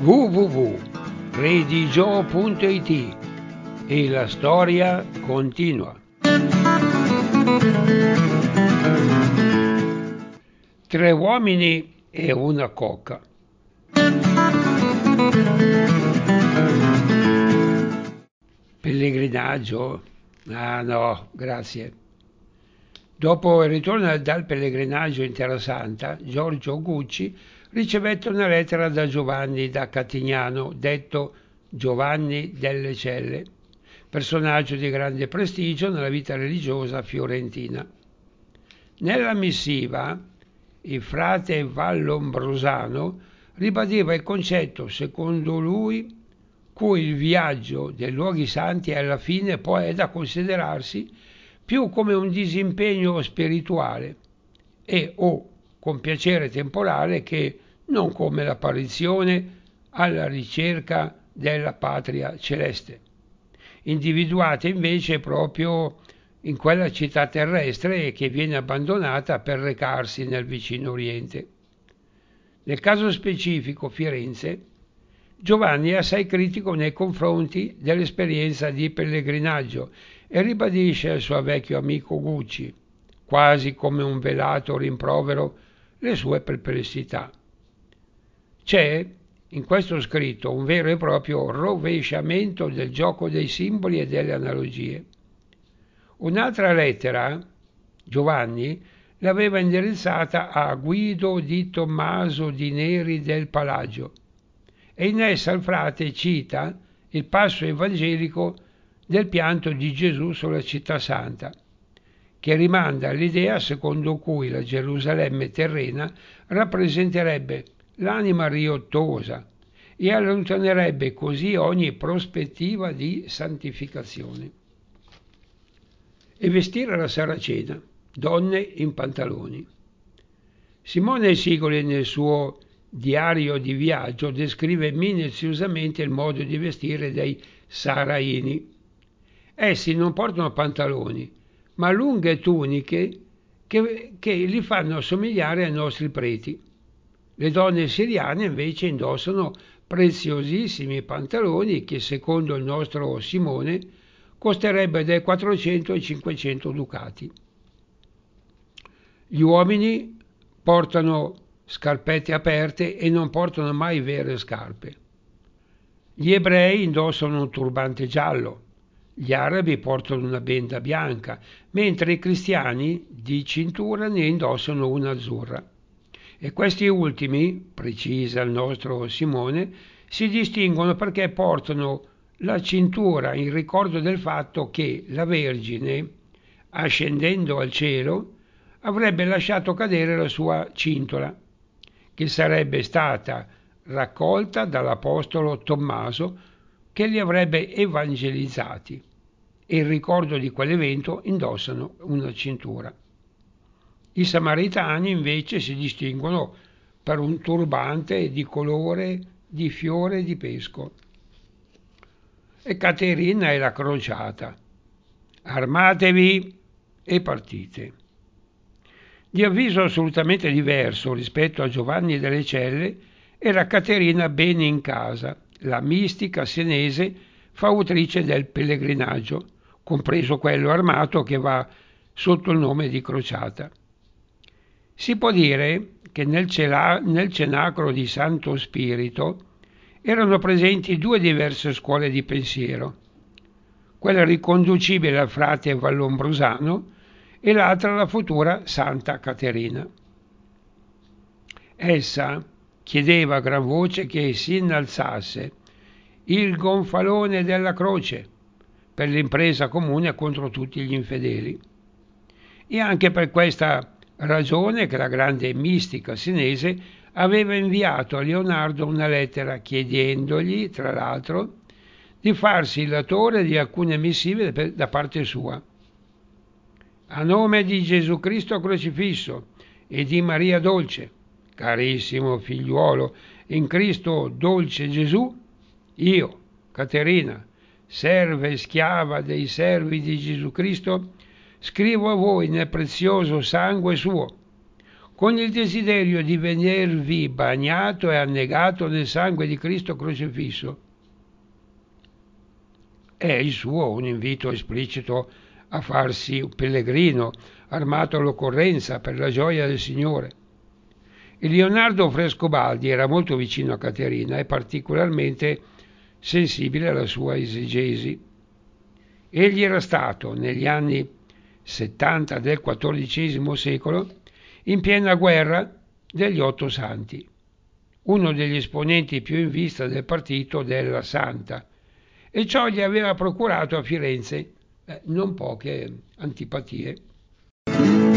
www.redigio.it e la storia continua. Tre uomini e una cocca. Pellegrinaggio? Ah no, grazie. Dopo il ritorno dal pellegrinaggio in Terra Santa, Giorgio Gucci ricevette una lettera da Giovanni da Catignano, detto Giovanni delle Celle, personaggio di grande prestigio nella vita religiosa fiorentina. Nella missiva, il frate Vallombrosano ribadiva il concetto, secondo lui, cui il viaggio dei luoghi santi alla fine poi è da considerarsi più come un disimpegno spirituale o con piacere temporale che non come l'apparizione alla ricerca della patria celeste, individuata invece proprio in quella città terrestre che viene abbandonata per recarsi nel vicino Oriente. Nel caso specifico Firenze, Giovanni è assai critico nei confronti dell'esperienza di pellegrinaggio e ribadisce al suo vecchio amico Gucci, quasi come un velato rimprovero, le sue perplessità. C'è in questo scritto un vero e proprio rovesciamento del gioco dei simboli e delle analogie. Un'altra lettera, Giovanni, l'aveva indirizzata a Guido di Tommaso di Neri del Palagio, e in essa il frate cita il passo evangelico del pianto di Gesù sulla città santa, che rimanda all'idea secondo cui la Gerusalemme terrena rappresenterebbe l'anima riottosa e allontanerebbe così ogni prospettiva di santificazione. E vestire la saracena, donne in pantaloni. Simone Sigoli nel suo diario di viaggio descrive minuziosamente il modo di vestire dei saraini. Essi non portano pantaloni, ma lunghe tuniche che li fanno assomigliare ai nostri preti. Le donne siriane invece indossano preziosissimi pantaloni che, secondo il nostro Simone, costerebbe dai 400 ai 500 ducati. Gli uomini portano scarpette aperte e non portano mai vere scarpe. Gli ebrei indossano un turbante giallo, gli arabi portano una benda bianca, mentre i cristiani di cintura ne indossano una azzurra. E questi ultimi, precisa il nostro Simone, si distinguono perché portano la cintura in ricordo del fatto che la Vergine, ascendendo al cielo, avrebbe lasciato cadere la sua cintola, che sarebbe stata raccolta dall'apostolo Tommaso che li avrebbe evangelizzati, e in ricordo di quell'evento indossano una cintura. I samaritani invece si distinguono per un turbante di colore di fiore di pesco. E Caterina è la crociata. Armatevi e partite. Di avviso assolutamente diverso rispetto a Giovanni delle Celle era Caterina Bene in Casa, la mistica senese fautrice del pellegrinaggio, compreso quello armato che va sotto il nome di crociata. Si può dire che nel cenacolo di Santo Spirito erano presenti due diverse scuole di pensiero, quella riconducibile al frate Vallombrosano e l'altra alla futura Santa Caterina. Essa chiedeva a gran voce che si innalzasse il gonfalone della croce per l'impresa comune contro tutti gli infedeli. E anche per questa ragione che la grande mistica senese aveva inviato a Leonardo una lettera chiedendogli, tra l'altro, di farsi latore di alcune missive da parte sua. A nome di Gesù Cristo crocifisso e di Maria Dolce, carissimo figliuolo in Cristo dolce Gesù, io, Caterina, serva e schiava dei servi di Gesù Cristo, scrivo a voi nel prezioso sangue suo, con il desiderio di vedervi bagnato e annegato nel sangue di Cristo crocifisso. È il suo un invito esplicito a farsi un pellegrino, armato all'occorrenza per la gioia del Signore. Il Leonardo Frescobaldi era molto vicino a Caterina e particolarmente sensibile alla sua esegesi. Egli era stato, negli anni 70 del XIV secolo, in piena guerra degli Otto Santi, uno degli esponenti più in vista del partito della Santa, e ciò gli aveva procurato a Firenze non poche antipatie.